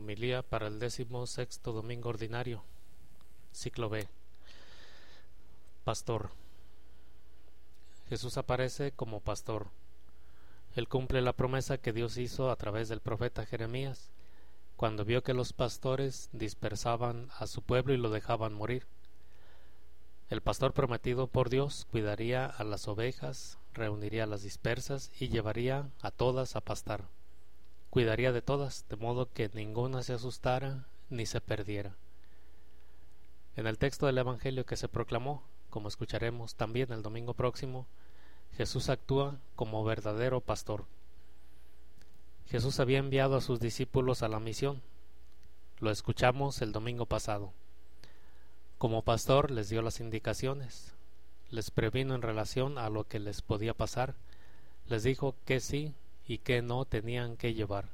Homilía para el 16º domingo ordinario, ciclo B. Pastor. Jesús aparece como pastor. Él cumple la promesa que Dios hizo a través del profeta Jeremías, cuando vio que los pastores dispersaban a su pueblo y lo dejaban morir. El pastor prometido por Dios cuidaría a las ovejas, reuniría a las dispersas y llevaría a todas a pastar. Cuidaría de todas, de modo que ninguna se asustara ni se perdiera. En el texto del Evangelio que se proclamó, como escucharemos también el domingo próximo, Jesús actúa como verdadero pastor. Jesús había enviado a sus discípulos a la misión. Lo escuchamos el domingo pasado. Como pastor les dio las indicaciones, les previno en relación a lo que les podía pasar, les dijo que sí y que no tenían que llevar.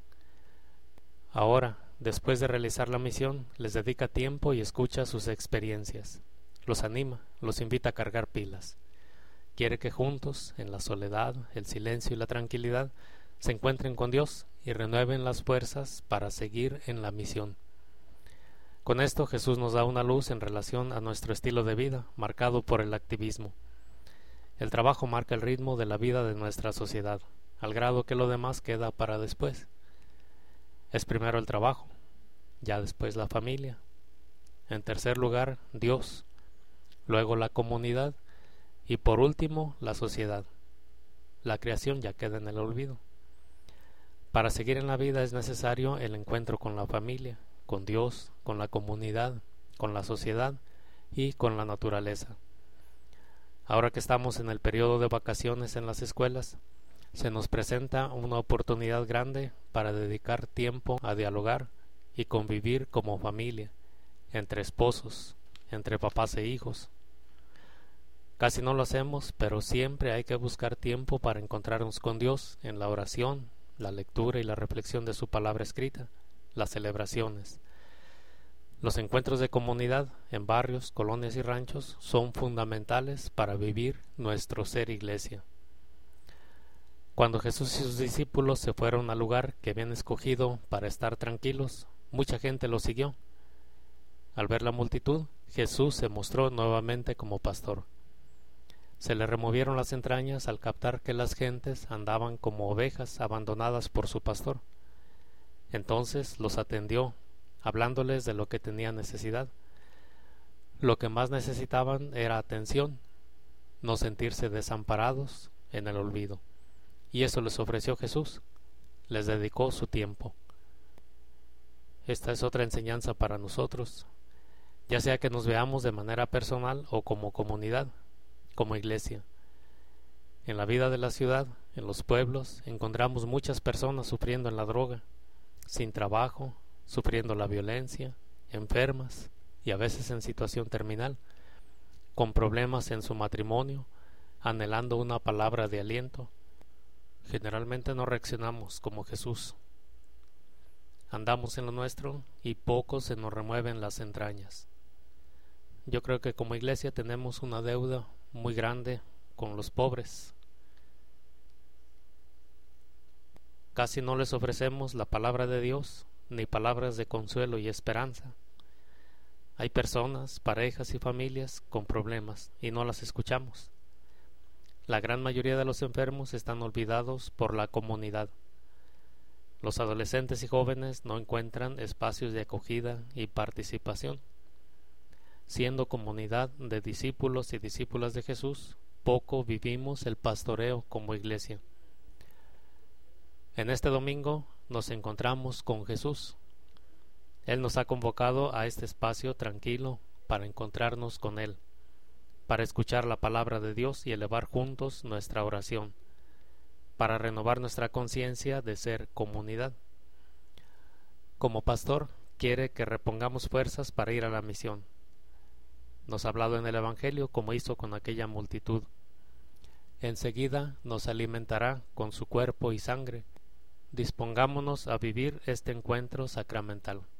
Ahora, después de realizar la misión, les dedica tiempo y escucha sus experiencias. Los anima, los invita a cargar pilas. Quiere que juntos, en la soledad, el silencio y la tranquilidad, se encuentren con Dios y renueven las fuerzas para seguir en la misión. Con esto Jesús nos da una luz en relación a nuestro estilo de vida, marcado por el activismo. El trabajo marca el ritmo de la vida de nuestra sociedad, al grado que lo demás queda para después. Es primero el trabajo, ya después la familia, en tercer lugar Dios, luego la comunidad y por último la sociedad. La creación ya queda en el olvido. Para seguir en la vida es necesario el encuentro con la familia, con Dios, con la comunidad, con la sociedad y con la naturaleza. Ahora que estamos en el periodo de vacaciones en las escuelas, se nos presenta una oportunidad grande para dedicar tiempo a dialogar y convivir como familia, entre esposos, entre papás e hijos. Casi no lo hacemos, pero siempre hay que buscar tiempo para encontrarnos con Dios en la oración, la lectura y la reflexión de su palabra escrita, las celebraciones. Los encuentros de comunidad en barrios, colonias y ranchos son fundamentales para vivir nuestro ser iglesia. Cuando Jesús y sus discípulos se fueron al lugar que habían escogido para estar tranquilos, mucha gente los siguió. Al ver la multitud, Jesús se mostró nuevamente como pastor. Se le removieron las entrañas al captar que las gentes andaban como ovejas abandonadas por su pastor. Entonces los atendió, hablándoles de lo que tenían necesidad. Lo que más necesitaban era atención, no sentirse desamparados en el olvido. Y eso les ofreció Jesús, les dedicó su tiempo. Esta es otra enseñanza para nosotros, ya sea que nos veamos de manera personal o como comunidad, como iglesia. En la vida de la ciudad, en los pueblos, encontramos muchas personas sufriendo en la droga, sin trabajo, sufriendo la violencia, enfermas y a veces en situación terminal, con problemas en su matrimonio, anhelando una palabra de aliento. Generalmente no reaccionamos como Jesús. Andamos en lo nuestro y poco se nos remueven las entrañas. Yo creo que como iglesia tenemos una deuda muy grande con los pobres. Casi no les ofrecemos la palabra de Dios, ni palabras de consuelo y esperanza. Hay personas, parejas y familias con problemas y no las escuchamos. La gran mayoría de los enfermos están olvidados por la comunidad. Los adolescentes y jóvenes no encuentran espacios de acogida y participación. Siendo comunidad de discípulos y discípulas de Jesús, poco vivimos el pastoreo como iglesia. En este domingo nos encontramos con Jesús. Él nos ha convocado a este espacio tranquilo para encontrarnos con Él, para escuchar la palabra de Dios y elevar juntos nuestra oración, para renovar nuestra conciencia de ser comunidad. Como pastor, quiere que repongamos fuerzas para ir a la misión. Nos ha hablado en el Evangelio como hizo con aquella multitud. Enseguida nos alimentará con su cuerpo y sangre. Dispongámonos a vivir este encuentro sacramental.